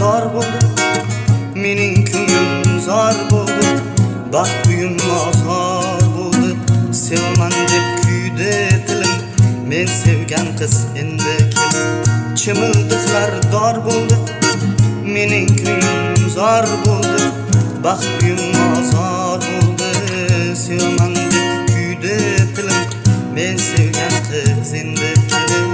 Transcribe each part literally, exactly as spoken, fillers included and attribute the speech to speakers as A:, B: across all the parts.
A: zor bo'ldi, mening ko'nglim zor bo'ldi, baxt uyim ozor bo'ldi. Sevaman deb kuydi tilim, men sevgan qiz endi kelin. Chimildiqlar dor bo'ldi, mening ko'nglim zor bo'ldi, baxt uyim ozor bo'ldi. Sevaman deb kuydi tilim, men sevgan qiz endi kelin.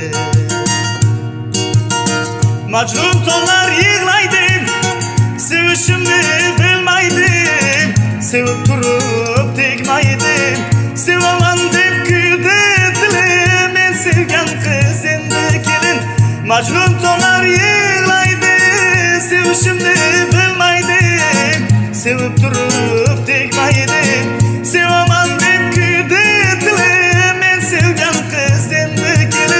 A: Majnun tog'lar yig'laydi, sevishimni bilmaydim, sevib turib tegmaydi. Sevaman deb kuydi tilim, men sevgan qiz endi kelin. Majnun tog'lar yig'laydi, sevishimni bilmaydim, sevib turib tegmaydi. Sevaman deb kuydi tilim, men sevgan qiz endi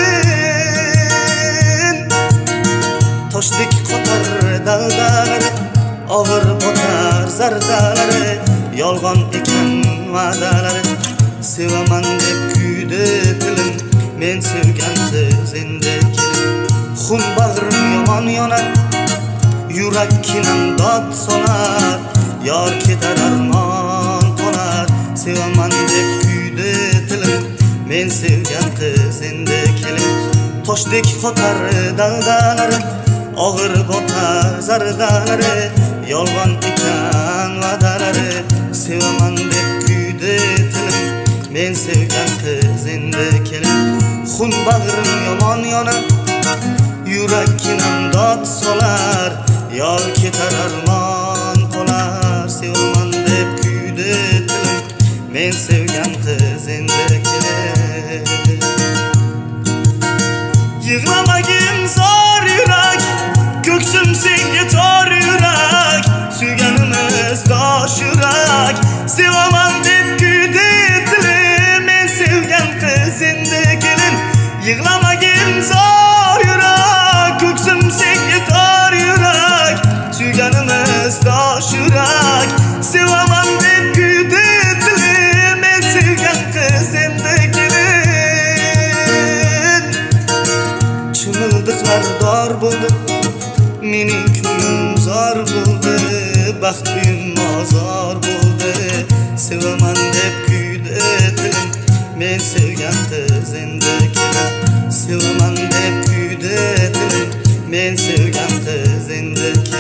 A: kelin. Toshdek qotar daldalari, og'ir botar zardalari, yolg'on ekan va'dalari. Sevaman deb kuydi tilim, men sevgan qiz endi kelin. Xun bag'rim yomon yonar, yurak kinam dod solar, yor ketar armon qolar. Sevaman deb kuydi tilim, men sevgan qiz endi kelin. Toshdek qotar daldalari, og'ir botar zardalari, yolg'on ekan va'dalari. Sevaman deb kuydi tilim, men sevgan qiz endi kelin. Xun bag'rim yomon yonar, yurak kinam dod solar, yor ketar armon qolar. Sevaman deb kuydi tilim, men sevgan qiz endi kelin. Yig'lamagin zor yurak, ko'ksim senga tor yurak, suyganimiz dosh yurak. Sevaman deb kuydi tilim, men sevgan qiz endi kelin. Yig'lamagin zor yurak, ko'ksim senga tor yurak, suyganimiz dosh yurak. Sevaman deb kuydi tilim, men sevgan qiz endi kelin. Chimildiqlar dor bo'ldi, mening ko'nglim zor bo'ldi, baxt uyim ozor bo'ldi. Sevaman deb kuydi tilim, men sevgan qiz endi kelin. Sevaman deb kuydi tilim, men sevgan qiz endi kelin.